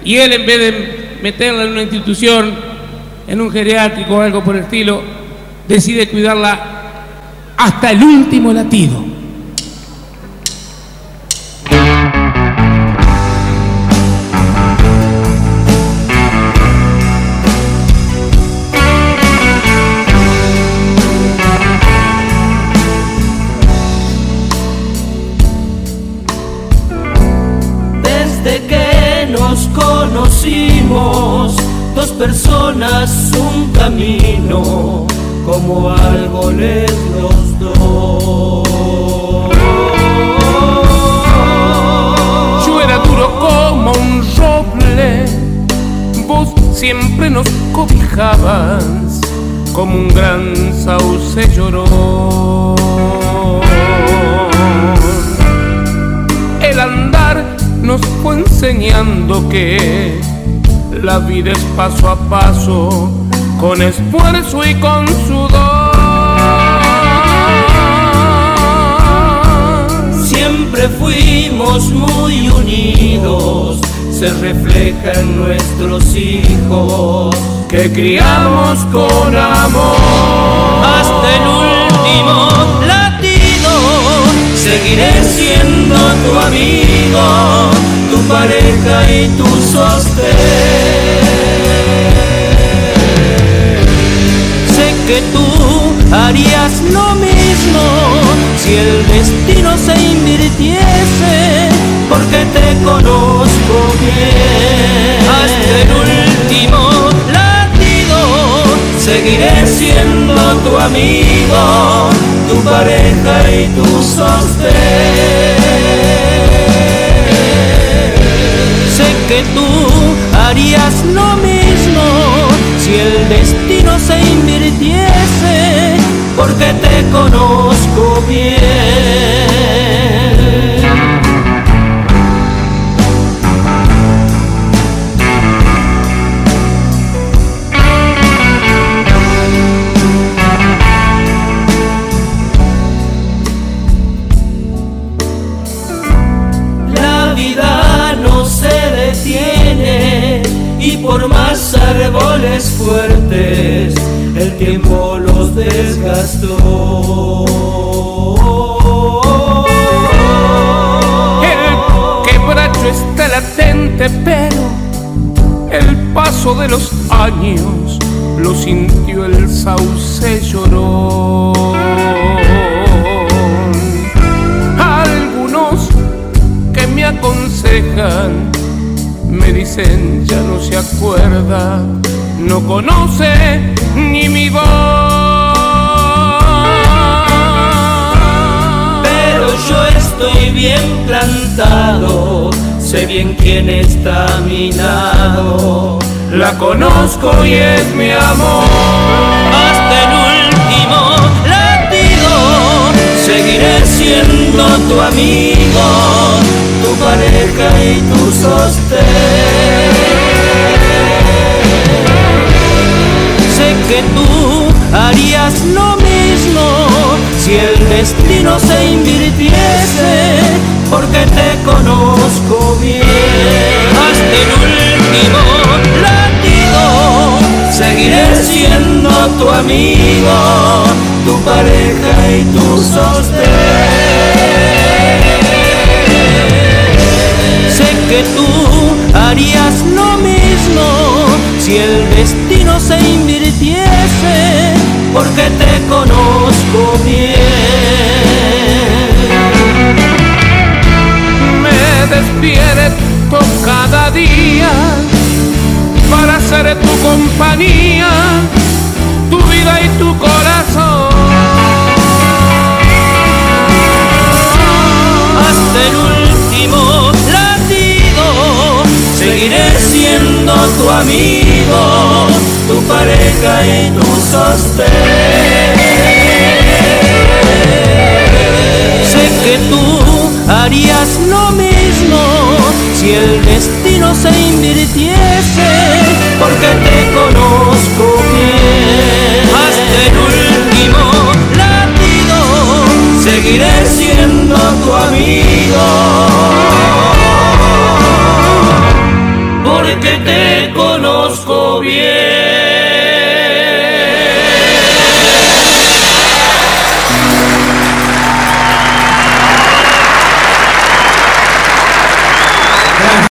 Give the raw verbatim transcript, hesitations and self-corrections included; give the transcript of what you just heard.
Y él, en vez de meterla en una institución, en un geriátrico o algo por el estilo, decide cuidarla hasta el último latido. Conocimos dos personas, un camino, como árboles los dos. Yo era duro como un roble, vos siempre nos cobijabas como un gran sauce llorón. El andar nos fue enseñando que la vida es paso a paso, con esfuerzo y con sudor. Siempre fuimos muy unidos, se refleja en nuestros hijos, que criamos con amor. Hasta el último latido seguiré siendo tu amigo, tu pareja y tu sostén. Sé que tú harías lo mismo si el destino se invirtiese, porque te conozco bien. Hasta el último latido seguiré siendo tu amigo, tu pareja y tu sostén. Que tú harías lo mismo si el destino se invirtiese, porque te conozco bien. La vida no se detiene, y por más árboles fuertes el tiempo los desgastó. El quebracho está latente, pero el paso de los años lo sintió el sauce llorón. Algunos que me aconsejan me dicen ya no se acuerda, no conoce ni mi voz. Pero yo estoy bien plantado, sé bien quién está a mi lado, la conozco y es mi amor. Hasta el último latido seguiré siendo tu amigo, tu pareja y tu sostén. Sé que tú harías lo mismo si el destino se invirtiese, porque te conozco bien. Hasta el último latido seguiré siendo tu amigo, tu pareja y tu sostén. Que tú harías lo mismo si el destino se invirtiese, porque te conozco bien. Me despierto cada día para ser tu compañía, tu vida y tu corazón. Hasta el último seguiré siendo tu amigo, tu pareja y tu sostén. Sé que tú harías lo mismo si el destino se invirtiese, porque te conozco bien. Hasta el último latido seguiré siendo tu amigo, porque te conozco bien.